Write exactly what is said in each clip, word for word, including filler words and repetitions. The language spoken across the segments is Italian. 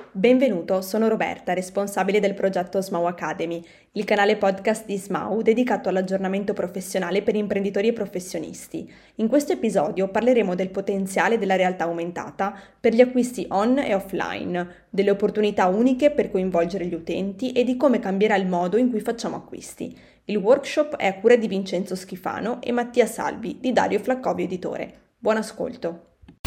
Benvenuto, sono Roberta, responsabile del progetto S M A U Academy, il canale podcast di S M A U dedicato all'aggiornamento professionale per imprenditori e professionisti. In questo episodio parleremo del potenziale della realtà aumentata per gli acquisti on e offline, delle opportunità uniche per coinvolgere gli utenti e di come cambierà il modo in cui facciamo acquisti. Il workshop è a cura di Vincenzo Schifano e Mattia Salvi di Dario Flaccovio Editore. Buon ascolto!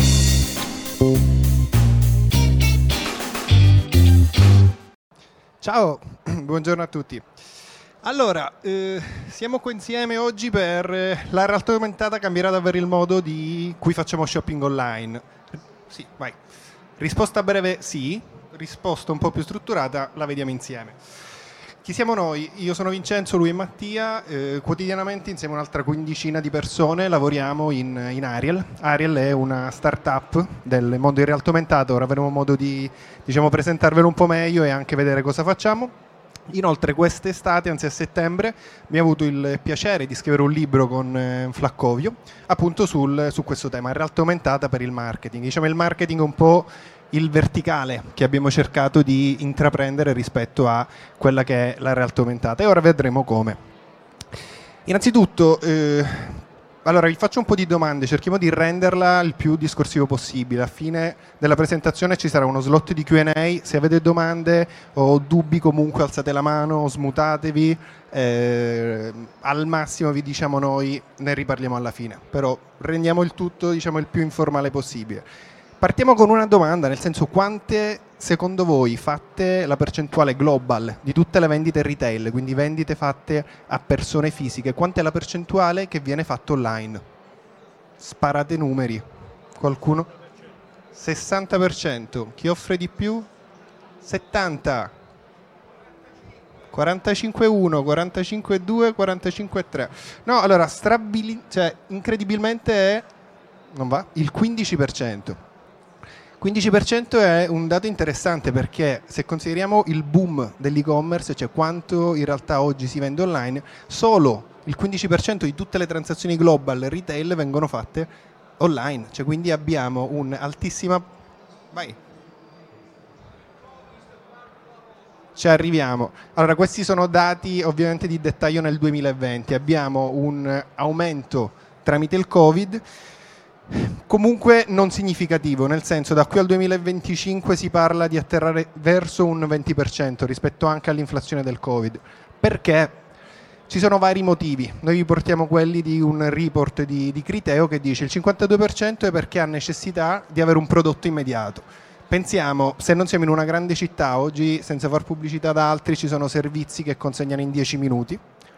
Ciao, buongiorno a tutti. Allora, eh, siamo qua insieme oggi per eh, la realtà aumentata cambierà davvero il modo di cui facciamo shopping online. Sì, vai. Risposta breve sì, risposta un po' più strutturata la vediamo insieme. Chi siamo noi? Io sono Vincenzo, lui è Mattia, eh, quotidianamente insieme a un'altra quindicina di persone lavoriamo in, in Ariel. Ariel è una startup del mondo in realtà aumentata, ora avremo modo di diciamo, presentarvelo un po' meglio e anche vedere cosa facciamo. Inoltre quest'estate, anzi a settembre, mi ha avuto il piacere di scrivere un libro con eh, Flaccovio appunto sul, su questo tema, in realtà aumentata per il marketing. Diciamo il marketing un po' il verticale che abbiamo cercato di intraprendere rispetto a quella che è la realtà aumentata e ora vedremo come. Innanzitutto, eh, allora vi faccio un po' di domande, cerchiamo di renderla il più discorsivo possibile. A fine della presentazione ci sarà uno slot di Q and A, se avete domande o dubbi comunque alzate la mano, smutatevi, eh, al massimo vi diciamo noi, ne riparliamo alla fine, però rendiamo il tutto diciamo il più informale possibile. Partiamo con una domanda, nel senso quante secondo voi fatte la percentuale global di tutte le vendite retail, quindi vendite fatte a persone fisiche, quanta è la percentuale che viene fatta online? Sparate numeri. Qualcuno? sessanta per cento. Chi offre di più? settanta. quarantacinque virgola uno, quarantacinque virgola due, quarantacinque virgola tre. No, allora, strabili- cioè, incredibilmente è non va, il quindici per cento. quindici per cento è un dato interessante perché se consideriamo il boom dell'e-commerce, cioè quanto in realtà oggi si vende online, solo il quindici per cento di tutte le transazioni global retail vengono fatte online, cioè quindi abbiamo un'altissima... Vai. Ci arriviamo. Allora questi sono dati ovviamente di dettaglio nel duemilaventi, abbiamo un aumento tramite il Covid, comunque non significativo, nel senso da qui al duemilaventicinque si parla di atterrare verso un venti per cento rispetto anche all'inflazione del Covid. Perché? Ci sono vari motivi, noi vi portiamo quelli di un report di, di Criteo che dice il cinquantadue per cento è perché ha necessità di avere un prodotto immediato. Pensiamo, se non siamo in una grande città oggi, senza far pubblicità ad altri, ci sono servizi che consegnano in dieci minuti.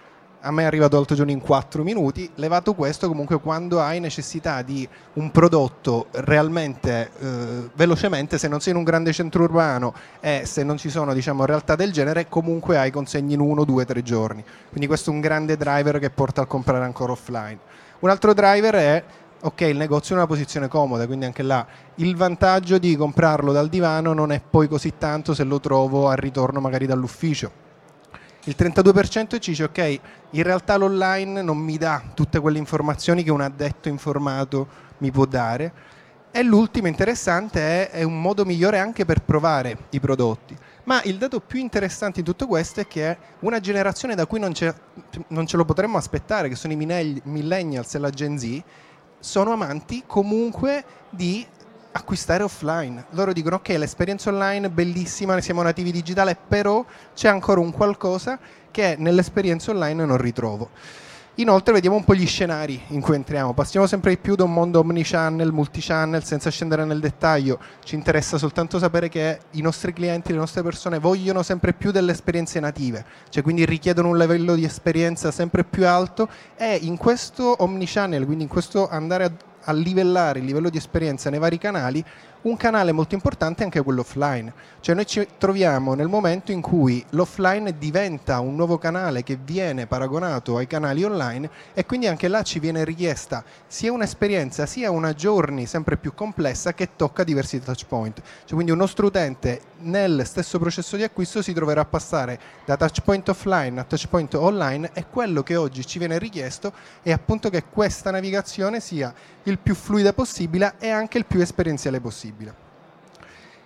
A me è arrivato l'altro giorno in quattro minuti, levato questo comunque quando hai necessità di un prodotto realmente eh, velocemente, se non sei in un grande centro urbano e se non ci sono diciamo realtà del genere, comunque hai consegni in uno, due, tre giorni. Quindi questo è un grande driver che porta a comprare ancora offline. Un altro driver è, ok, il negozio è in una posizione comoda, quindi anche là il vantaggio di comprarlo dal divano non è poi così tanto se lo trovo al ritorno magari dall'ufficio. Il trentadue per cento ci dice ok, in realtà l'online non mi dà tutte quelle informazioni che un addetto informato mi può dare. E l'ultimo interessante è, è un modo migliore anche per provare i prodotti. Ma il dato più interessante in tutto questo è che una generazione da cui non, non ce lo potremmo aspettare, che sono i millennials e la Gen Z, sono amanti comunque di acquistare offline. Loro dicono ok, l'esperienza online è bellissima, siamo nativi digitali, però c'è ancora un qualcosa che nell'esperienza online non ritrovo. Inoltre vediamo un po' gli scenari in cui entriamo, passiamo sempre di più da un mondo omnichannel, multichannel, senza scendere nel dettaglio, ci interessa soltanto sapere che i nostri clienti, le nostre persone vogliono sempre più delle esperienze native, cioè quindi richiedono un livello di esperienza sempre più alto e in questo omnichannel, quindi in questo andare a a livellare il livello di esperienza nei vari canali, un canale molto importante è anche quello offline. Cioè noi ci troviamo nel momento in cui l'offline diventa un nuovo canale che viene paragonato ai canali online e quindi anche là ci viene richiesta sia un'esperienza sia una journey sempre più complessa che tocca diversi touch point. Cioè quindi un nostro utente nel stesso processo di acquisto si troverà a passare da touch point offline a touch point online e quello che oggi ci viene richiesto è appunto che questa navigazione sia il più fluida possibile e anche il più esperienziale possibile.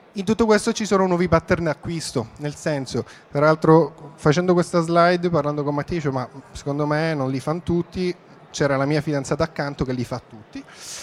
In tutto questo ci sono nuovi pattern d'acquisto, nel senso, tra l'altro facendo questa slide, parlando con Mattia, dicevo, ma secondo me non li fanno tutti, c'era la mia fidanzata accanto che li fa tutti.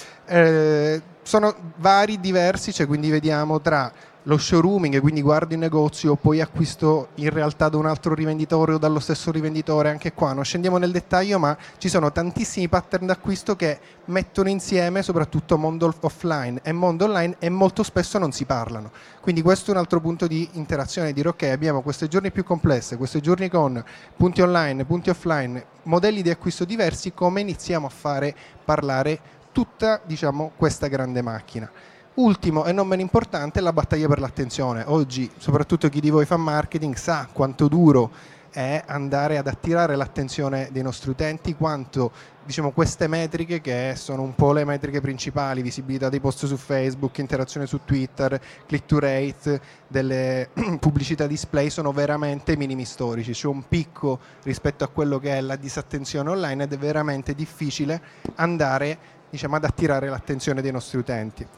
Eh, sono vari, diversi, cioè quindi vediamo tra lo showrooming, quindi guardo in negozio, poi acquisto in realtà da un altro rivenditore o dallo stesso rivenditore, anche qua non scendiamo nel dettaglio, ma ci sono tantissimi pattern d'acquisto che mettono insieme soprattutto mondo offline e mondo online e molto spesso non si parlano. Quindi questo è un altro punto di interazione, dire ok, abbiamo queste giorni più complesse, questi giorni con punti online, punti offline, modelli di acquisto diversi, come iniziamo a fare parlare tutta, diciamo, questa grande macchina. Ultimo e non meno importante, la battaglia per l'attenzione. Oggi, soprattutto chi di voi fa marketing, sa quanto duro è andare ad attirare l'attenzione dei nostri utenti, quanto, diciamo, queste metriche, che sono un po' le metriche principali, visibilità dei post su Facebook, interazione su Twitter, click to rate, delle pubblicità display, sono veramente minimi storici. C'è un picco rispetto a quello che è la disattenzione online ed è veramente difficile andare, diciamo, ad attirare l'attenzione dei nostri utenti.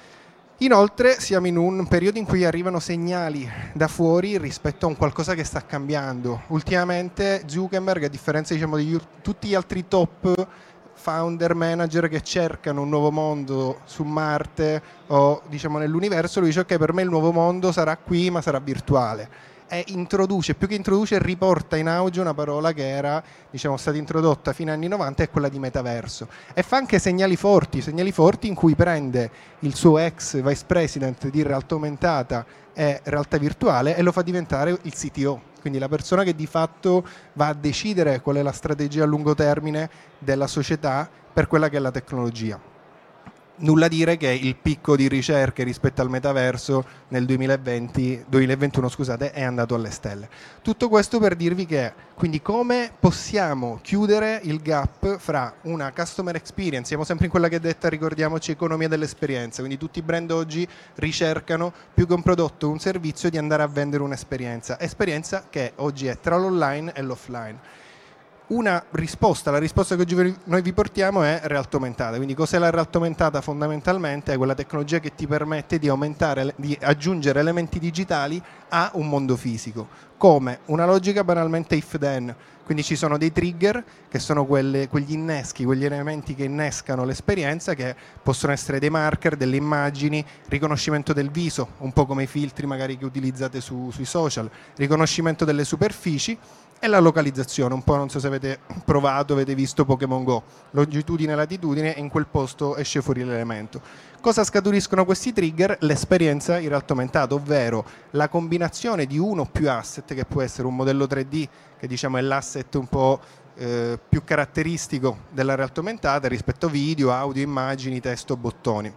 Inoltre siamo in un periodo in cui arrivano segnali da fuori rispetto a un qualcosa che sta cambiando. Ultimamente Zuckerberg, a differenza, diciamo, di tutti gli altri top founder, manager che cercano un nuovo mondo su Marte o, diciamo, nell'universo, lui dice ok, per me il nuovo mondo sarà qui ma sarà virtuale. E introduce, più che introduce, riporta in auge una parola che era, diciamo, stata introdotta fino agli anni novanta, è quella di metaverso, e fa anche segnali forti, segnali forti in cui prende il suo ex vice president di realtà aumentata e realtà virtuale e lo fa diventare il C T O, quindi la persona che di fatto va a decidere qual è la strategia a lungo termine della società per quella che è la tecnologia. Nulla dire che il picco di ricerche rispetto al metaverso nel duemilaventi, duemilaventuno scusate, è andato alle stelle. Tutto questo per dirvi che, quindi, come possiamo chiudere il gap fra una customer experience, siamo sempre in quella che è detta, ricordiamoci, economia dell'esperienza, quindi tutti i brand oggi ricercano, più che un prodotto o un servizio, di andare a vendere un'esperienza, esperienza che oggi è tra l'online e l'offline. Una risposta, la risposta che oggi noi vi portiamo è realtà aumentata. Quindi cos'è la realtà aumentata? Fondamentalmente è quella tecnologia che ti permette di aumentare, di aggiungere elementi digitali a un mondo fisico, come una logica banalmente if then. Quindi ci sono dei trigger che sono quelle, quegli inneschi, quegli elementi che innescano l'esperienza, che possono essere dei marker, delle immagini, riconoscimento del viso, un po' come i filtri magari che utilizzate su, sui social, riconoscimento delle superfici, e la localizzazione, un po', non so se avete provato, avete visto Pokémon Go, longitudine e latitudine, e in quel posto esce fuori l'elemento. Cosa scaturiscono questi trigger? L'esperienza in realtà aumentata, ovvero la combinazione di uno o più asset, che può essere un modello tre D, che diciamo è l'asset un po' eh, più caratteristico della realtà aumentata rispetto a video, audio, immagini, testo, bottoni.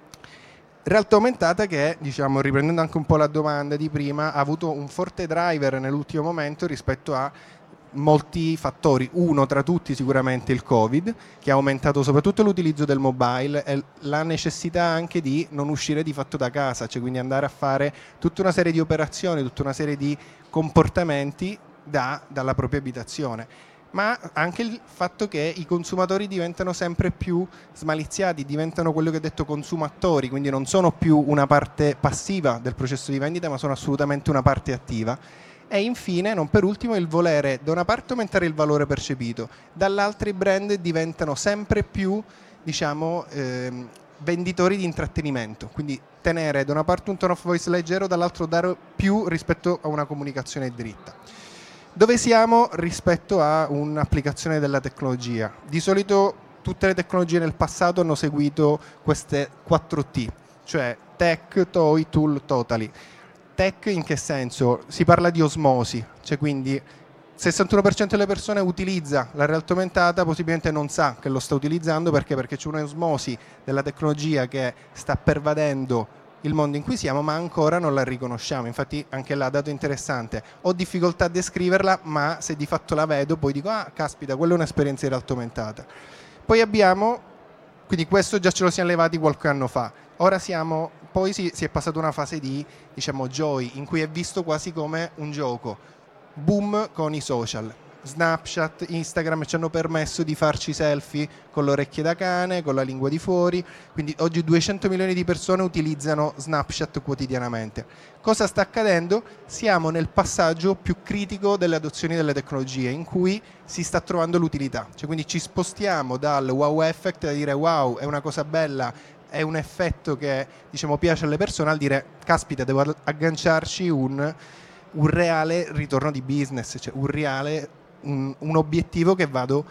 Realtà aumentata che, diciamo, riprendendo anche un po' la domanda di prima, ha avuto un forte driver nell'ultimo momento rispetto a molti fattori. Uno tra tutti sicuramente il Covid, che ha aumentato soprattutto l'utilizzo del mobile e la necessità anche di non uscire di fatto da casa, cioè quindi andare a fare tutta una serie di operazioni, tutta una serie di comportamenti da, dalla propria abitazione. Ma anche il fatto che i consumatori diventano sempre più smaliziati, diventano quello che ho detto consumatori, quindi non sono più una parte passiva del processo di vendita, ma sono assolutamente una parte attiva. E infine, non per ultimo, il volere da una parte aumentare il valore percepito, dall'altra i brand diventano sempre più, diciamo, ehm, venditori di intrattenimento, quindi tenere da una parte un tone of voice leggero, dall'altro dare più rispetto a una comunicazione dritta. Dove siamo rispetto a un'applicazione della tecnologia? Di solito tutte le tecnologie nel passato hanno seguito queste quattro T, cioè tech, toy, tool, totally. Tech in che senso? Si parla di osmosi, cioè quindi sessantuno per cento delle persone utilizza la realtà aumentata, possibilmente non sa che lo sta utilizzando, perché? Perché c'è un'osmosi della tecnologia che sta pervadendo il mondo in cui siamo, ma ancora non la riconosciamo. Infatti anche là, dato interessante, ho difficoltà a descriverla, ma se di fatto la vedo poi dico ah caspita, quella è un'esperienza in realtà aumentata. Poi abbiamo, quindi questo già ce lo siamo levati qualche anno fa, ora siamo, poi si, si è passata una fase di, diciamo, joy, in cui è visto quasi come un gioco, boom con i social. Snapchat, Instagram ci hanno permesso di farci selfie con le orecchie da cane, con la lingua di fuori, quindi oggi duecento milioni di persone utilizzano Snapchat quotidianamente. Cosa sta accadendo? Siamo nel passaggio più critico delle adozioni delle tecnologie, in cui si sta trovando l'utilità, cioè quindi ci spostiamo dal wow effect a dire wow, è una cosa bella, è un effetto che diciamo piace alle persone, al dire caspita, devo agganciarci un, un reale ritorno di business, cioè un reale un, un obiettivo che vado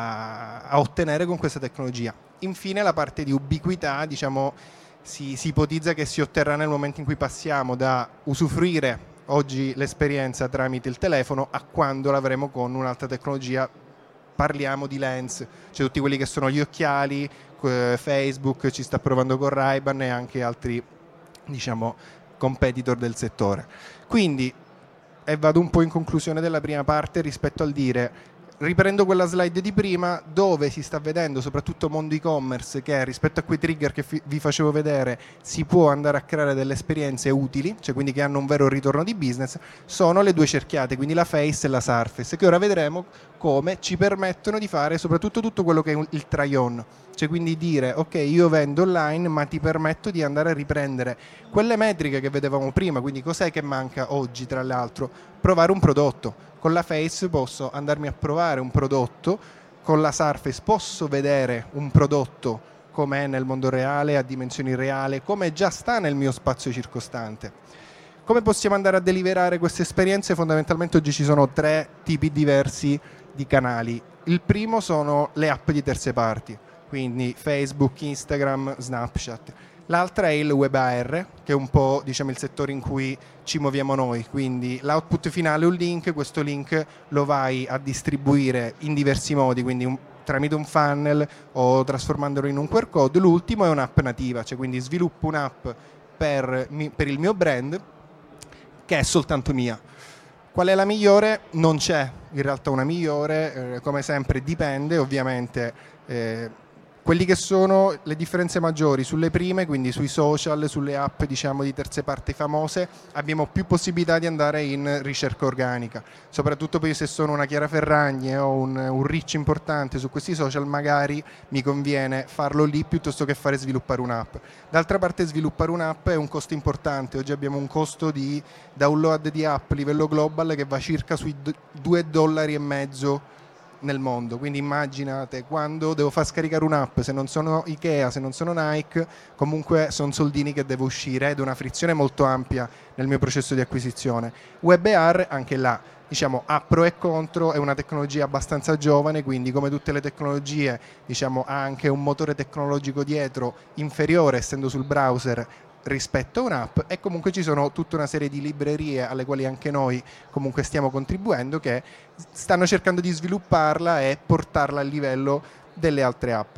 a, a ottenere con questa tecnologia. Infine la parte di ubiquità, diciamo, si, si ipotizza che si otterrà nel momento in cui passiamo da usufruire oggi l'esperienza tramite il telefono a quando l'avremo con un'altra tecnologia. Parliamo di lens, cioè tutti quelli che sono gli occhiali, Facebook ci sta provando con Ray-Ban e anche altri, diciamo, competitor del settore. Quindi, e vado un po' in conclusione della prima parte rispetto al dire, riprendo quella slide di prima dove si sta vedendo soprattutto mondo e-commerce che rispetto a quei trigger che fi- vi facevo vedere si può andare a creare delle esperienze utili, cioè quindi che hanno un vero ritorno di business, sono le due cerchiate, quindi la Face e la Surface, che ora vedremo come ci permettono di fare soprattutto tutto quello che è il try-on, cioè quindi dire ok, io vendo online ma ti permetto di andare a riprendere quelle metriche che vedevamo prima, quindi cos'è che manca oggi tra l'altro? Provare un prodotto. Con la Face posso andarmi a provare un prodotto, con la Surface posso vedere un prodotto com'è nel mondo reale, a dimensioni reali, come già sta nel mio spazio circostante. Come possiamo andare a deliverare queste esperienze? Fondamentalmente oggi ci sono tre tipi diversi di canali. Il primo sono le app di terze parti, quindi Facebook, Instagram, Snapchat. L'altra è il web A R, che è un po', diciamo, il settore in cui ci muoviamo noi, quindi l'output finale è un link, questo link lo vai a distribuire in diversi modi, quindi un, tramite un funnel o trasformandolo in un Q R code. L'ultimo è un'app nativa, cioè quindi sviluppo un'app per, per il mio brand che è soltanto mia. Qual è la migliore? Non c'è in realtà una migliore, eh, come sempre dipende ovviamente. Eh, Quelli che sono le differenze maggiori sulle prime, quindi sui social, sulle app diciamo di terze parti famose, abbiamo più possibilità di andare in ricerca organica, soprattutto poi se sono una Chiara Ferragni o un, un reach importante su questi social, magari mi conviene farlo lì piuttosto che fare sviluppare un'app. D'altra parte sviluppare un'app è un costo importante, oggi abbiamo un costo di download di app a livello global che va circa sui due dollari e mezzo nel mondo, quindi immaginate quando devo far scaricare un'app, se non sono Ikea, se non sono Nike, comunque sono soldini che devo uscire ed è una frizione molto ampia nel mio processo di acquisizione. Web A R anche là, diciamo, ha pro e contro, è una tecnologia abbastanza giovane, quindi come tutte le tecnologie, diciamo, ha anche un motore tecnologico dietro inferiore essendo sul browser rispetto a un'app, e comunque ci sono tutta una serie di librerie alle quali anche noi comunque stiamo contribuendo, che stanno cercando di svilupparla e portarla a livello delle altre app.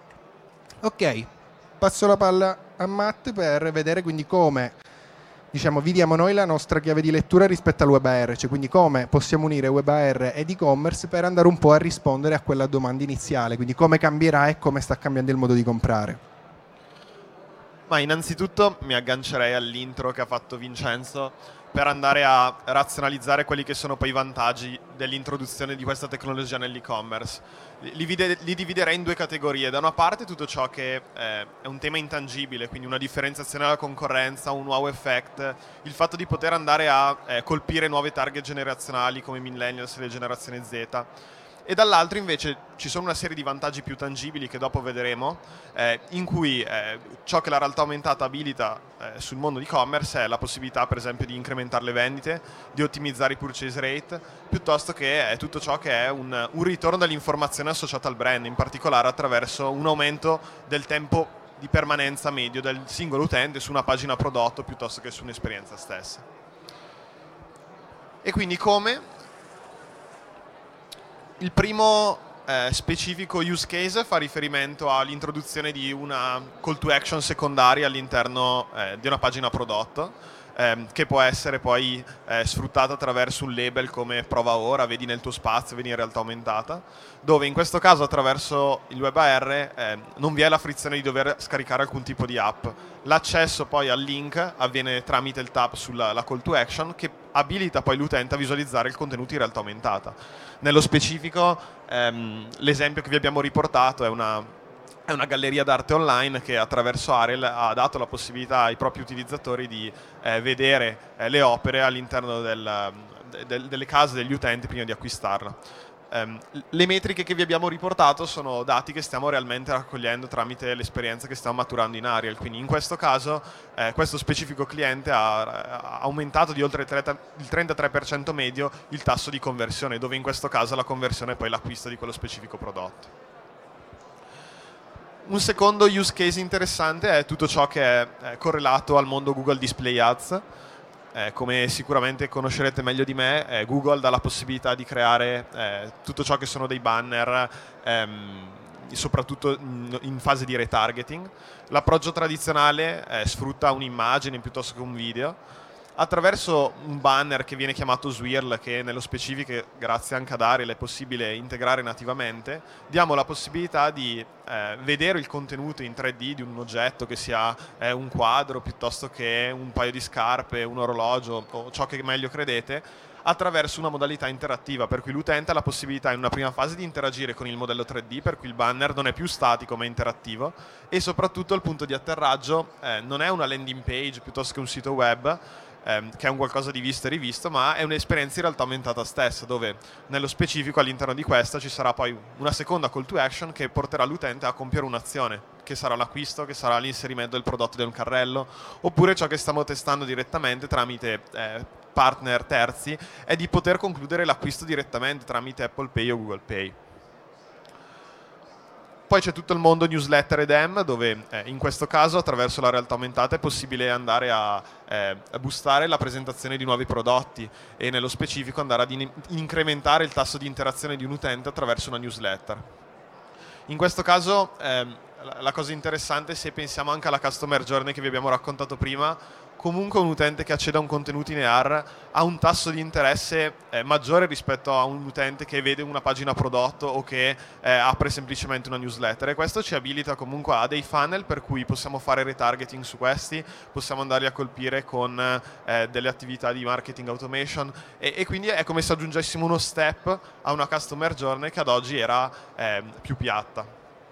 Ok, passo la palla a Matt per vedere quindi come, diciamo, vi diamo noi la nostra chiave di lettura rispetto al web A R, cioè quindi come possiamo unire web A R ed e-commerce per andare un po' a rispondere a quella domanda iniziale, quindi come cambierà e come sta cambiando il modo di comprare. Ma innanzitutto mi aggancerei all'intro che ha fatto Vincenzo per andare a razionalizzare quelli che sono poi i vantaggi dell'introduzione di questa tecnologia nell'e-commerce. Li, vide, li dividerei in due categorie. Da una parte tutto ciò che eh, è un tema intangibile, quindi una differenziazione dalla concorrenza, un wow effect, il fatto di poter andare a eh, colpire nuove target generazionali come i millennials e le generazioni Z. E dall'altro invece ci sono una serie di vantaggi più tangibili che dopo vedremo, eh, in cui eh, ciò che la realtà aumentata abilita eh, sul mondo e-commerce è la possibilità per esempio di incrementare le vendite, di ottimizzare i purchase rate, piuttosto che è tutto ciò che è un, un ritorno dell'informazione associata al brand, in particolare attraverso un aumento del tempo di permanenza medio del singolo utente su una pagina prodotto piuttosto che su un'esperienza stessa. E quindi come? Il primo eh, specifico use case fa riferimento all'introduzione di una call to action secondaria all'interno eh, di una pagina prodotto. ehm, che può essere poi eh, sfruttata attraverso un label come prova ora, vedi nel tuo spazio, vedi in realtà aumentata, dove in questo caso attraverso il WebAR eh, non vi è la frizione di dover scaricare alcun tipo di app. L'accesso poi al link avviene tramite il tab sulla la call to action, che abilita poi l'utente a visualizzare il contenuto in realtà aumentata. Nello specifico ehm, l'esempio che vi abbiamo riportato è una, è una galleria d'arte online che attraverso Arel ha dato la possibilità ai propri utilizzatori di eh, vedere eh, le opere all'interno del, del, delle case degli utenti prima di acquistarla. Um, le metriche che vi abbiamo riportato sono dati che stiamo realmente raccogliendo tramite l'esperienza che stiamo maturando in Ariel, quindi in questo caso eh, questo specifico cliente ha, ha aumentato di oltre il trentatré per cento medio il tasso di conversione, dove in questo caso la conversione è poi l'acquisto di quello specifico prodotto. Un secondo use case interessante è tutto ciò che è, è correlato al mondo Google Display Ads. Eh, come sicuramente conoscerete meglio di me, eh, Google dà la possibilità di creare eh, tutto ciò che sono dei banner, ehm, soprattutto in, in fase di retargeting. L'approccio tradizionale eh, sfrutta un'immagine piuttosto che un video. Attraverso un banner che viene chiamato Swirl, che nello specifico, grazie anche ad Ariel, è possibile integrare nativamente, diamo la possibilità di eh, vedere il contenuto in tre D di un oggetto, che sia eh, un quadro piuttosto che un paio di scarpe, un orologio o ciò che meglio credete, attraverso una modalità interattiva, per cui l'utente ha la possibilità in una prima fase di interagire con il modello tre D, per cui il banner non è più statico ma è interattivo, e soprattutto il punto di atterraggio eh, non è una landing page piuttosto che un sito web, ehm, che è un qualcosa di visto e rivisto, ma è un'esperienza in realtà aumentata stessa, dove nello specifico all'interno di questa ci sarà poi una seconda call to action che porterà l'utente a compiere un'azione, che sarà l'acquisto, che sarà l'inserimento del prodotto in un carrello, oppure ciò che stiamo testando direttamente tramite eh, partner terzi è di poter concludere l'acquisto direttamente tramite Apple Pay o Google Pay. Poi c'è tutto il mondo newsletter ed E M, dove eh, in questo caso attraverso la realtà aumentata è possibile andare a, eh, a boostare la presentazione di nuovi prodotti e nello specifico andare ad in- incrementare il tasso di interazione di un utente attraverso una newsletter. In questo caso eh, la cosa interessante, se pensiamo anche alla customer journey che vi abbiamo raccontato prima, comunque un utente che accede a un contenuto in E A R ha un tasso di interesse eh, maggiore rispetto a un utente che vede una pagina prodotto o che eh, apre semplicemente una newsletter, e questo ci abilita comunque a dei funnel per cui possiamo fare retargeting su questi, possiamo andarli a colpire con eh, delle attività di marketing automation e, e quindi è come se aggiungessimo uno step a una customer journey che ad oggi era eh, più piatta.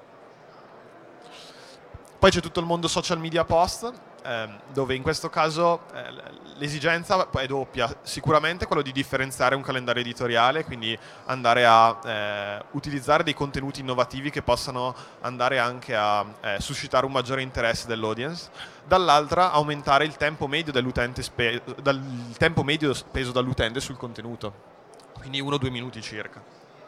Poi c'è tutto il mondo social media post, dove in questo caso eh, l'esigenza è doppia, sicuramente quello di differenziare un calendario editoriale, quindi andare a eh, utilizzare dei contenuti innovativi che possano andare anche a eh, suscitare un maggiore interesse dell'audience, dall'altra aumentare il tempo medio dell'utente spe- dal, il tempo medio speso dall'utente sul contenuto, quindi uno o due minuti circa.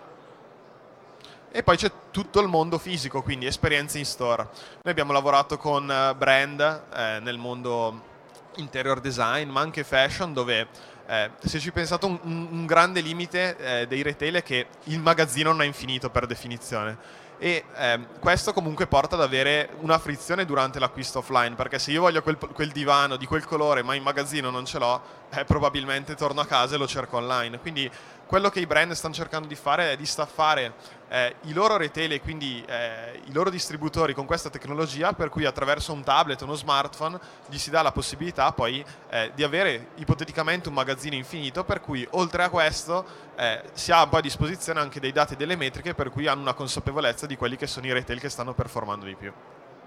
E poi c'è tutto il mondo fisico, quindi esperienze in store. Noi abbiamo lavorato con brand eh, nel mondo interior design, ma anche fashion, dove eh, se ci pensate un, un grande limite eh, dei retail è che il magazzino non è infinito per definizione. E eh, questo comunque porta ad avere una frizione durante l'acquisto offline, perché se io voglio quel, quel divano di quel colore ma in magazzino non ce l'ho, eh, probabilmente torno a casa e lo cerco online. Quindi quello che i brand stanno cercando di fare è di staffare eh, i loro retail e quindi eh, i loro distributori con questa tecnologia, per cui attraverso un tablet o uno smartphone gli si dà la possibilità poi eh, di avere ipoteticamente un magazzino infinito, per cui oltre a questo eh, si ha poi a disposizione anche dei dati e delle metriche, per cui hanno una consapevolezza di quelli che sono i retail che stanno performando di più.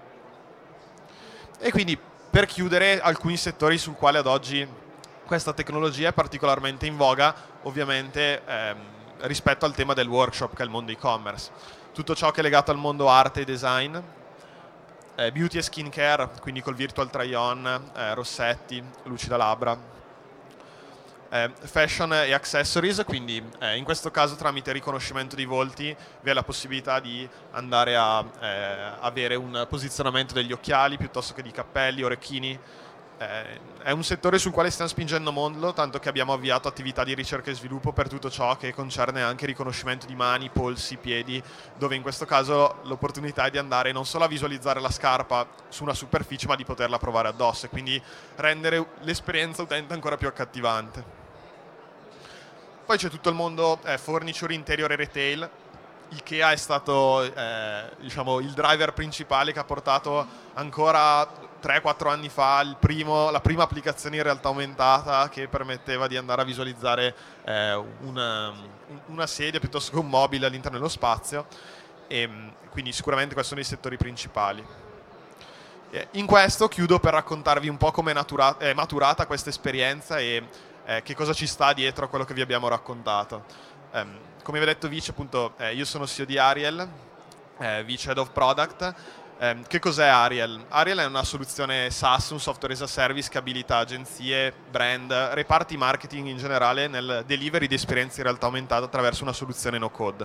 E quindi, per chiudere, alcuni settori sul quale ad oggi questa tecnologia è particolarmente in voga, ovviamente ehm, rispetto al tema del workshop, che è il mondo e-commerce. Tutto ciò che è legato al mondo arte e design, eh, beauty e skincare, quindi col virtual try-on, eh, rossetti, lucida labbra, eh, fashion e accessories, quindi eh, in questo caso tramite riconoscimento di volti vi è la possibilità di andare a eh, avere un posizionamento degli occhiali piuttosto che di cappelli, orecchini, eh, è un settore sul quale stiamo spingendo molto, tanto che abbiamo avviato attività di ricerca e sviluppo per tutto ciò che concerne anche riconoscimento di mani, polsi, piedi, dove in questo caso l'opportunità è di andare non solo a visualizzare la scarpa su una superficie, ma di poterla provare addosso e quindi rendere l'esperienza utente ancora più accattivante. Poi c'è tutto il mondo eh, furniture, interior e retail. IKEA è stato eh, diciamo, il driver principale che ha portato ancora tre quattro anni fa il primo, la prima applicazione in realtà aumentata che permetteva di andare a visualizzare eh, una, una sedia piuttosto che un mobile all'interno dello spazio, e quindi sicuramente questi sono i settori principali. In questo chiudo per raccontarvi un po' come è maturata questa esperienza e eh, che cosa ci sta dietro a quello che vi abbiamo raccontato. Um, come vi ho detto Vice, appunto, eh, io sono C E O di Ariel, eh, Vice Head of Product. Eh, che cos'è Ariel? Ariel è una soluzione SaaS, un software as a service che abilita agenzie, brand, reparti marketing in generale nel delivery di esperienze in realtà aumentata attraverso una soluzione no code.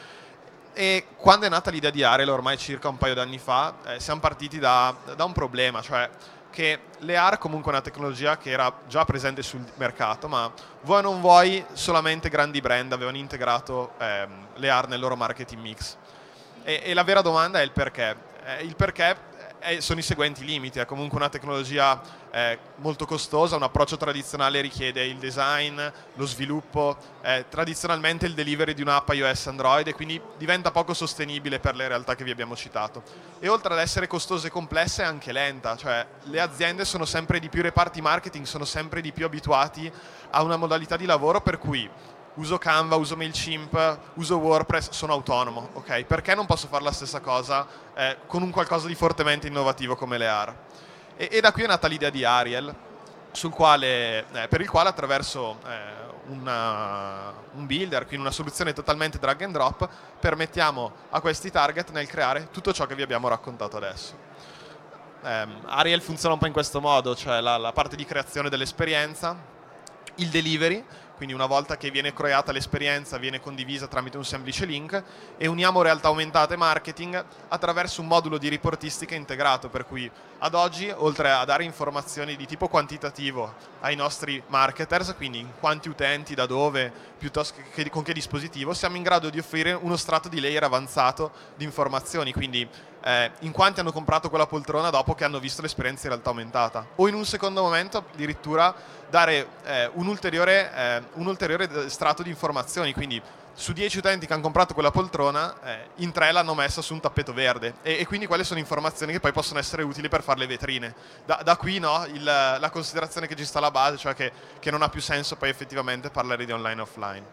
E quando è nata l'idea di Ariel, ormai circa un paio d'anni fa, eh, siamo partiti da, da un problema, cioè che l'A R comunque è una tecnologia che era già presente sul mercato, ma vuoi o non vuoi, solamente grandi brand avevano integrato ehm, l'A R nel loro marketing mix. E, e la vera domanda è il perché. Eh, il perché è, sono i seguenti limiti. È comunque una tecnologia eh, molto costosa, un approccio tradizionale richiede il design, lo sviluppo, eh, tradizionalmente il delivery di un'app iOS Android, e quindi diventa poco sostenibile per le realtà che vi abbiamo citato. E oltre ad essere costosa e complessa è anche lenta, cioè le aziende sono sempre di più, i reparti marketing sono sempre di più abituati a una modalità di lavoro per cui uso Canva, uso MailChimp, uso WordPress, sono autonomo, ok? Perché non posso fare la stessa cosa eh, con un qualcosa di fortemente innovativo come le A R? E, e da qui è nata l'idea di Ariel, sul quale, eh, per il quale attraverso eh, una, un builder, quindi una soluzione totalmente drag and drop, permettiamo a questi target nel creare tutto ciò che vi abbiamo raccontato adesso. Eh, Ariel funziona un po' in questo modo, cioè la, la parte di creazione dell'esperienza, il delivery, quindi una volta che viene creata l'esperienza viene condivisa tramite un semplice link, e uniamo realtà aumentate e marketing attraverso un modulo di riportistica integrato, per cui ad oggi, oltre a dare informazioni di tipo quantitativo ai nostri marketers, quindi quanti utenti, da dove, piuttosto che con che dispositivo, siamo in grado di offrire uno strato di layer avanzato di informazioni, quindi eh, in quanti hanno comprato quella poltrona dopo che hanno visto l'esperienza in realtà aumentata, o in un secondo momento addirittura dare eh, un, ulteriore, eh, un ulteriore strato di informazioni, quindi su dieci utenti che hanno comprato quella poltrona, eh, in tre l'hanno messa su un tappeto verde, e, e quindi quelle sono informazioni che poi possono essere utili per fare le vetrine. Da, da qui no, il, la considerazione che ci sta alla base, cioè che, che non ha più senso poi effettivamente parlare di online e offline.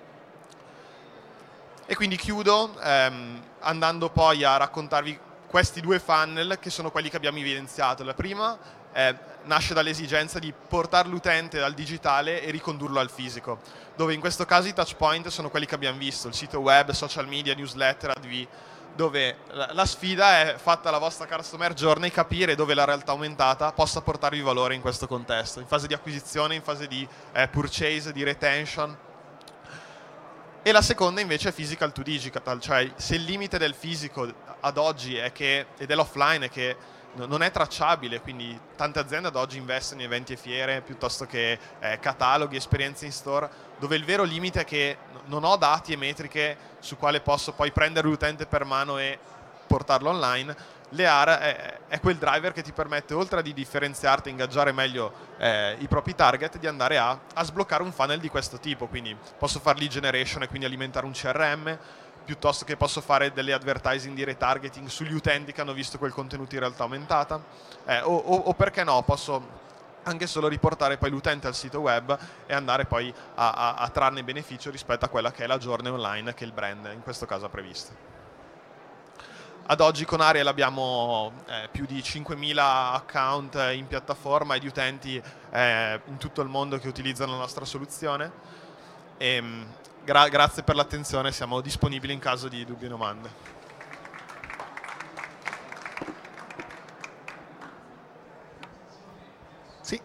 E quindi chiudo ehm, andando poi a raccontarvi questi due funnel che sono quelli che abbiamo evidenziato. La prima eh, nasce dall'esigenza di portare l'utente dal digitale e ricondurlo al fisico, dove in questo caso i touch point sono quelli che abbiamo visto, il sito web, social media, newsletter, A D V, dove la, la sfida è, fatta la vostra customer journey, capire dove la realtà aumentata possa portarvi valore in questo contesto, in fase di acquisizione, in fase di eh, purchase, di retention. E la seconda invece è physical to digital, cioè se il limite del fisico ad oggi è che, e dell'offline è che non è tracciabile, quindi tante aziende ad oggi investono in eventi e fiere piuttosto che eh, cataloghi, esperienze in store, dove il vero limite è che non ho dati e metriche su quale posso poi prendere l'utente per mano e portarlo online. Le A R è, è quel driver che ti permette, oltre a di differenziarti e ingaggiare meglio eh, i propri target, di andare a, a sbloccare un funnel di questo tipo. Quindi posso fare lead generation e quindi alimentare un C R M, piuttosto che posso fare delle advertising di retargeting sugli utenti che hanno visto quel contenuto in realtà aumentata, eh, o, o, o perché no, posso anche solo riportare poi l'utente al sito web e andare poi a, a, a trarne beneficio rispetto a quella che è la journey online che il brand in questo caso ha previsto. Ad oggi con Ariel abbiamo eh, più di cinquemila account in piattaforma e di utenti eh, in tutto il mondo che utilizzano la nostra soluzione. E, gra- grazie per l'attenzione, siamo disponibili in caso di dubbi o domande. Sì.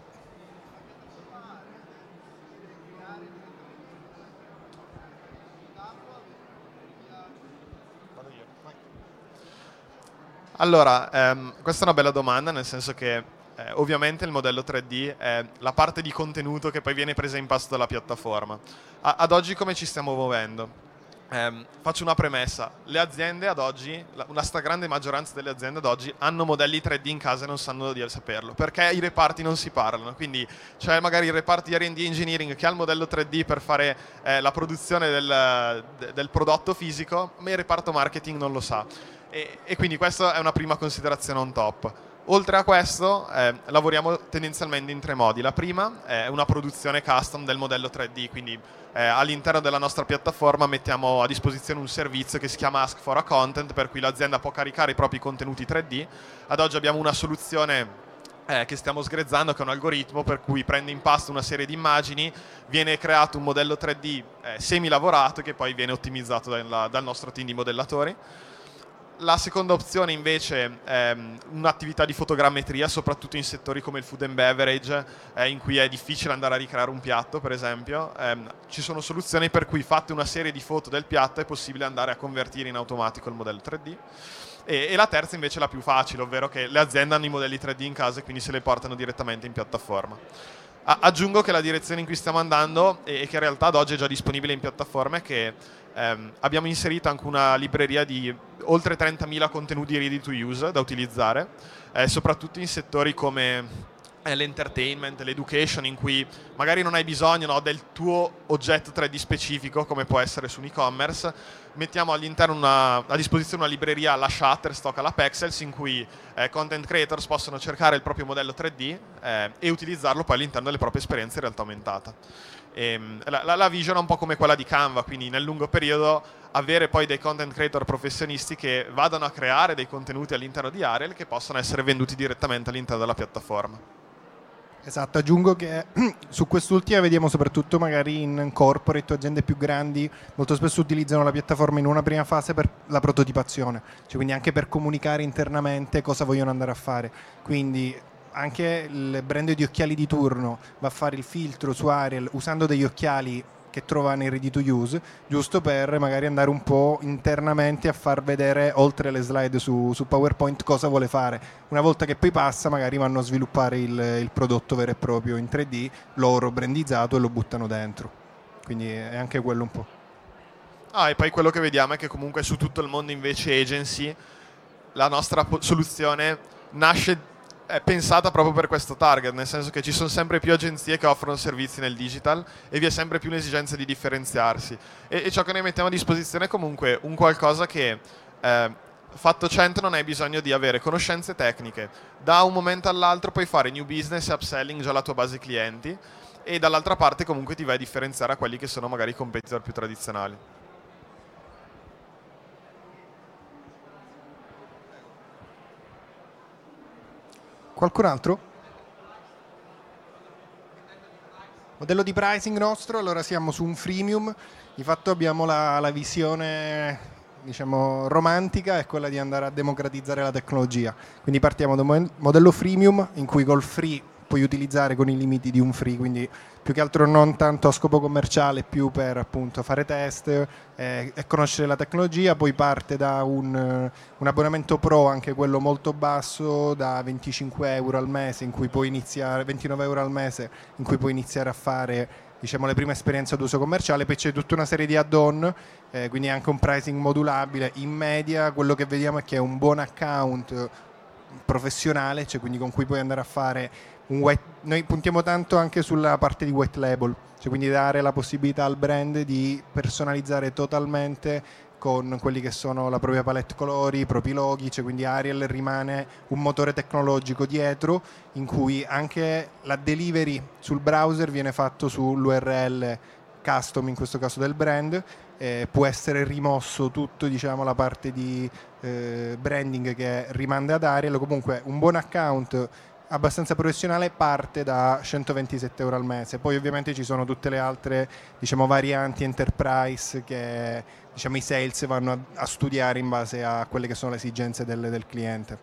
Allora, ehm, questa è una bella domanda, nel senso che Eh, ovviamente il modello tre D è la parte di contenuto che poi viene presa in pasto dalla piattaforma. A- ad oggi come ci stiamo muovendo? Eh, faccio una premessa, le aziende ad oggi, la, una stragrande maggioranza delle aziende ad oggi hanno modelli tre D in casa e non sanno di saperlo, perché i reparti non si parlano, quindi c'è magari il reparto di R and D Engineering che ha il modello tre D per fare eh, la produzione del, de, del prodotto fisico, ma il reparto marketing non lo sa, e, e quindi questa è una prima considerazione on top. Oltre a questo eh, lavoriamo tendenzialmente in tre modi. La prima è una produzione custom del modello tre D, quindi eh, all'interno della nostra piattaforma mettiamo a disposizione un servizio che si chiama Ask for a Content, per cui l'azienda può caricare i propri contenuti tre D. Ad oggi abbiamo una soluzione eh, che stiamo sgrezzando, che è un algoritmo per cui prende in pasto una serie di immagini, viene creato un modello tre D eh, semi-lavorato che poi viene ottimizzato dalla, dal nostro team di modellatori. La seconda opzione invece è un'attività di fotogrammetria, soprattutto in settori come il food and beverage, eh, in cui è difficile andare a ricreare un piatto, per esempio. Eh, ci sono soluzioni per cui, fatte una serie di foto del piatto, è possibile andare a convertire in automatico il modello tre D. E, e la terza invece è la più facile, ovvero che le aziende hanno i modelli tre D in casa e quindi se le portano direttamente in piattaforma. A- aggiungo che la direzione in cui stiamo andando, e, e che in realtà ad oggi è già disponibile in piattaforma, è che ehm, abbiamo inserito anche una libreria di oltre trentamila contenuti ready to use da utilizzare, eh, soprattutto in settori come eh, l'entertainment, l'education, in cui magari non hai bisogno, no, del tuo oggetto tre D specifico, come può essere su un e-commerce. Mettiamo all'interno una, a disposizione una libreria alla Shutterstock, alla Pexels, in cui eh, content creators possono cercare il proprio modello tre D eh, e utilizzarlo poi all'interno delle proprie esperienze in realtà aumentata. E, la, la, la vision è un po' come quella di Canva, quindi nel lungo periodo avere poi dei content creator professionisti che vadano a creare dei contenuti all'interno di Ariel che possono essere venduti direttamente all'interno della piattaforma. Esatto, aggiungo che su quest'ultima vediamo soprattutto magari in corporate o aziende più grandi, molto spesso utilizzano la piattaforma in una prima fase per la prototipazione, cioè quindi anche per comunicare internamente cosa vogliono andare a fare. Quindi anche il brand di occhiali di turno va a fare il filtro su Ariel usando degli occhiali che trova nei ready to use, giusto per magari andare un po' internamente a far vedere, oltre le slide su, su PowerPoint, cosa vuole fare. Una volta che poi passa, magari vanno a sviluppare il, il prodotto vero e proprio in tre D, loro brandizzato, e lo buttano dentro. Quindi è anche quello un po'. Ah, e poi quello che vediamo è che comunque su tutto il mondo invece agency, la nostra soluzione nasce è pensata proprio per questo target, nel senso che ci sono sempre più agenzie che offrono servizi nel digital e vi è sempre più l'esigenza di differenziarsi, e, e ciò che noi mettiamo a disposizione è comunque un qualcosa che eh, fatto cento non hai bisogno di avere conoscenze tecniche, da un momento all'altro puoi fare new business e upselling già alla tua base clienti, e dall'altra parte comunque ti vai a differenziare a quelli che sono magari i competitor più tradizionali. Qualcun altro? Modello di pricing nostro, allora siamo su un freemium, di fatto abbiamo la, la visione, diciamo, romantica, è quella di andare a democratizzare la tecnologia, quindi partiamo da un modello freemium in cui col free puoi utilizzare con i limiti di un free, quindi più che altro non tanto a scopo commerciale, più per appunto fare test eh, e conoscere la tecnologia. Poi parte da un, un abbonamento pro, anche quello molto basso, da venticinque euro al mese, in cui puoi iniziare, ventinove euro al mese, in cui puoi iniziare a fare, diciamo, le prime esperienze ad uso commerciale. Poi c'è tutta una serie di add-on, eh, quindi anche un pricing modulabile. In media quello che vediamo è che è un buon account professionale, cioè quindi con cui puoi andare a fare un white, noi puntiamo tanto anche sulla parte di white label, cioè quindi dare la possibilità al brand di personalizzare totalmente con quelli che sono la propria palette colori, i propri loghi, cioè quindi Ariel rimane un motore tecnologico dietro in cui anche la delivery sul browser viene fatto sull'U R L custom, in questo caso del brand, eh, può essere rimosso tutto, diciamo, la parte di eh, branding che rimanda ad Ariel. Comunque un buon account abbastanza professionale parte da centoventisette euro al mese. Poi ovviamente ci sono tutte le altre, diciamo, varianti enterprise che, diciamo, i sales vanno a, a studiare in base a quelle che sono le esigenze del, del cliente.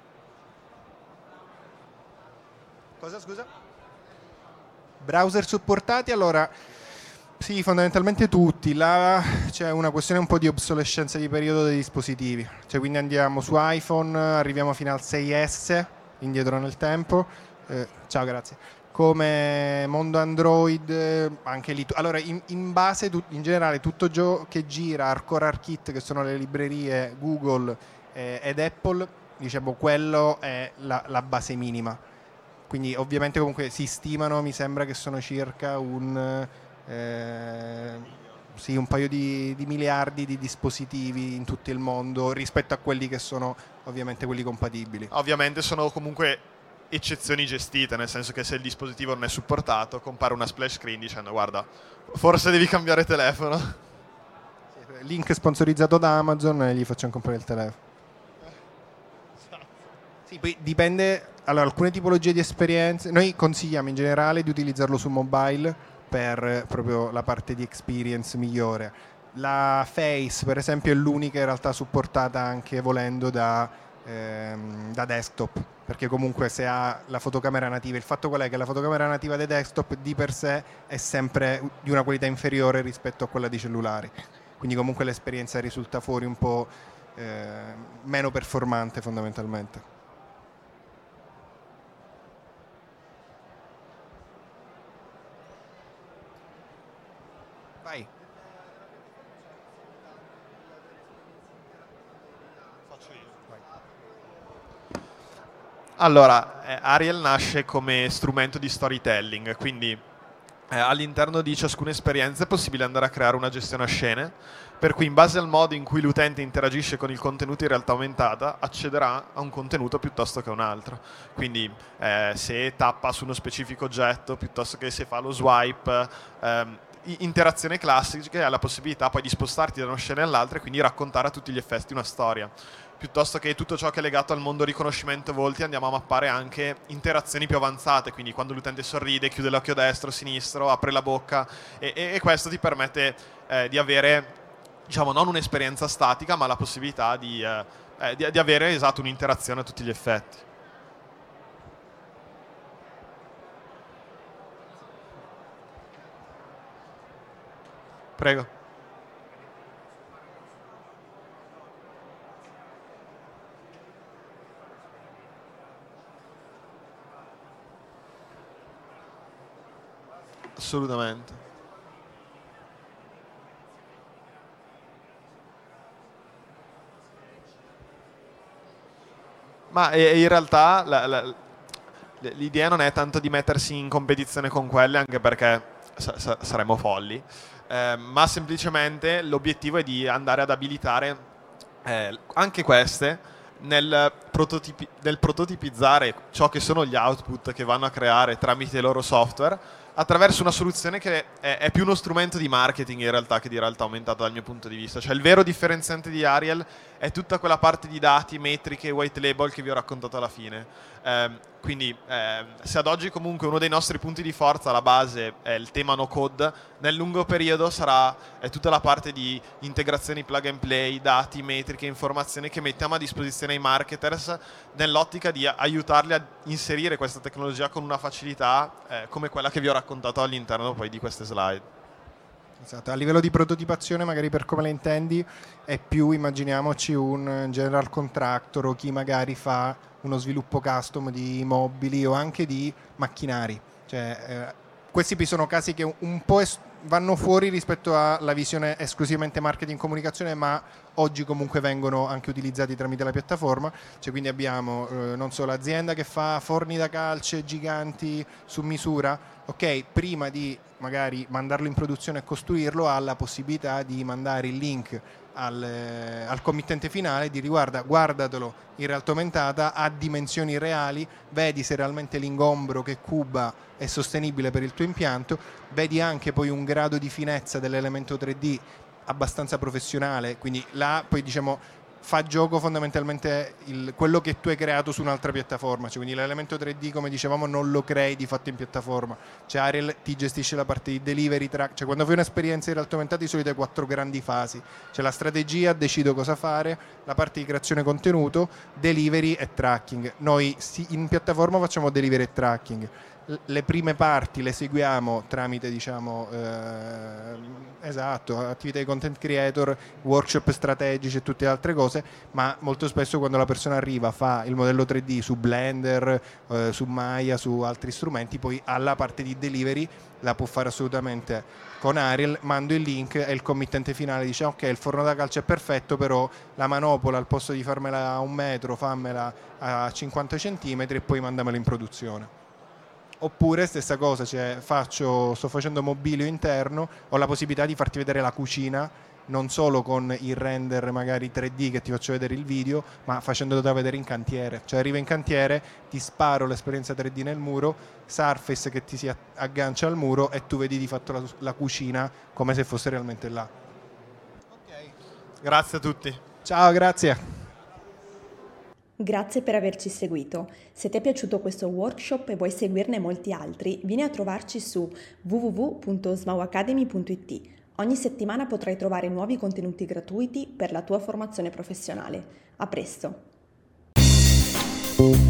Cosa, scusa? Browser supportati, allora sì, fondamentalmente tutti. Là c'è una questione un po' di obsolescenza di periodo dei dispositivi, cioè quindi andiamo su iPhone, arriviamo fino al sei S indietro nel tempo, eh, ciao, grazie, come mondo Android, eh, anche lì. Allora, in, in base, tu, in generale, tutto ciò che gira, Hardcore ARKit, che sono le librerie Google eh, ed Apple, diciamo, quello è la, la base minima. Quindi ovviamente comunque si stimano, mi sembra che sono circa un, eh, sì, un paio di, di miliardi di dispositivi in tutto il mondo rispetto a quelli che sono ovviamente quelli compatibili. Ovviamente sono comunque eccezioni gestite, nel senso che se il dispositivo non è supportato compare una splash screen dicendo guarda, forse devi cambiare telefono. Link sponsorizzato da Amazon e gli facciamo comprare il telefono. Sì, poi dipende. Allora, alcune tipologie di esperienze noi consigliamo in generale di utilizzarlo su mobile per proprio la parte di experience migliore. La Face, per esempio, è l'unica in realtà supportata anche volendo da, ehm, da desktop, perché comunque se ha la fotocamera nativa, il fatto qual è? Che la fotocamera nativa dei desktop di per sé è sempre di una qualità inferiore rispetto a quella di cellulari, quindi comunque l'esperienza risulta fuori un po' eh, meno performante fondamentalmente. Vai. Faccio io. Vai. Allora, eh, Ariel nasce come strumento di storytelling, quindi eh, all'interno di ciascuna esperienza è possibile andare a creare una gestione a scene, per cui in base al modo in cui l'utente interagisce con il contenuto in realtà aumentata accederà a un contenuto piuttosto che a un altro. Quindi eh, se tappa su uno specifico oggetto piuttosto che se fa lo swipe, ehm, interazione classica, hai la possibilità poi di spostarti da una scena all'altra e quindi raccontare a tutti gli effetti una storia, piuttosto che tutto ciò che è legato al mondo riconoscimento volti andiamo a mappare anche interazioni più avanzate, quindi quando l'utente sorride, chiude l'occhio destro, sinistro, apre la bocca e, e, e questo ti permette eh, di avere, diciamo, non un'esperienza statica ma la possibilità di, eh, eh, di, di avere, esatto, un'interazione a tutti gli effetti. Prego. Assolutamente. Ma in realtà la, la, l'idea non è tanto di mettersi in competizione con quelle, anche perché sa, sa, saremmo folli. Eh, ma semplicemente l'obiettivo è di andare ad abilitare eh, anche queste nel, prototipi- nel prototipizzare ciò che sono gli output che vanno a creare tramite i loro software attraverso una soluzione che è, è più uno strumento di marketing in realtà che di realtà aumentato dal mio punto di vista. Cioè il vero differenziante di Ariel è tutta quella parte di dati, metriche, white label che vi ho raccontato alla fine. Eh, quindi eh, se ad oggi comunque uno dei nostri punti di forza alla base è il tema no code, nel lungo periodo sarà è tutta la parte di integrazioni plug and play, dati, metriche, informazioni che mettiamo a disposizione ai marketers nell'ottica di aiutarli a inserire questa tecnologia con una facilità eh, come quella che vi ho raccontato all'interno poi di queste slide. Esatto. A livello di prototipazione, magari per come la intendi, è più, immaginiamoci, un general contractor o chi magari fa uno sviluppo custom di mobili o anche di macchinari. Cioè, eh, questi sono casi che un po' es- vanno fuori rispetto alla visione esclusivamente marketing comunicazione, ma oggi comunque vengono anche utilizzati tramite la piattaforma. Cioè, quindi abbiamo eh, non so, l'azienda che fa forni da calce giganti su misura, ok, prima di magari mandarlo in produzione e costruirlo ha la possibilità di mandare il link al, eh, al committente finale di riguarda, guardatelo in realtà aumentata a dimensioni reali, vedi se realmente l'ingombro che cuba è sostenibile per il tuo impianto, vedi anche poi un grado di finezza dell'elemento tre D abbastanza professionale, quindi là poi diciamo fa gioco fondamentalmente il, quello che tu hai creato su un'altra piattaforma, cioè, quindi l'elemento tre D come dicevamo non lo crei di fatto in piattaforma, cioè Ariel ti gestisce la parte di delivery track, cioè quando fai un'esperienza in realtà aumentata di solito hai quattro grandi fasi, c'è la strategia, decido cosa fare, la parte di creazione contenuto, delivery e tracking. Noi in piattaforma facciamo delivery e tracking, le prime parti le seguiamo tramite diciamo eh, Esatto, attività di content creator, workshop strategici e tutte le altre cose, ma molto spesso quando la persona arriva, fa il modello tre D su Blender, eh, su Maya, su altri strumenti, poi alla parte di delivery la può fare assolutamente con Ariel. Mando il link e il committente finale dice ok, il forno da calcio è perfetto, però la manopola al posto di farmela a un metro fammela a cinquanta centimetri e poi mandamela in produzione. Oppure stessa cosa, cioè faccio, sto facendo mobilio interno, ho la possibilità di farti vedere la cucina non solo con il render magari tre D che ti faccio vedere il video, ma facendolo da vedere in cantiere. Cioè arriva in cantiere, ti sparo l'esperienza tre D nel muro, Surface che ti si aggancia al muro e tu vedi di fatto la, la cucina come se fosse realmente là. Ok, grazie a tutti. Ciao, grazie. Grazie per averci seguito. Se ti è piaciuto questo workshop e vuoi seguirne molti altri, vieni a trovarci su w w w punto smauacademy punto i t. Ogni settimana potrai trovare nuovi contenuti gratuiti per la tua formazione professionale. A presto!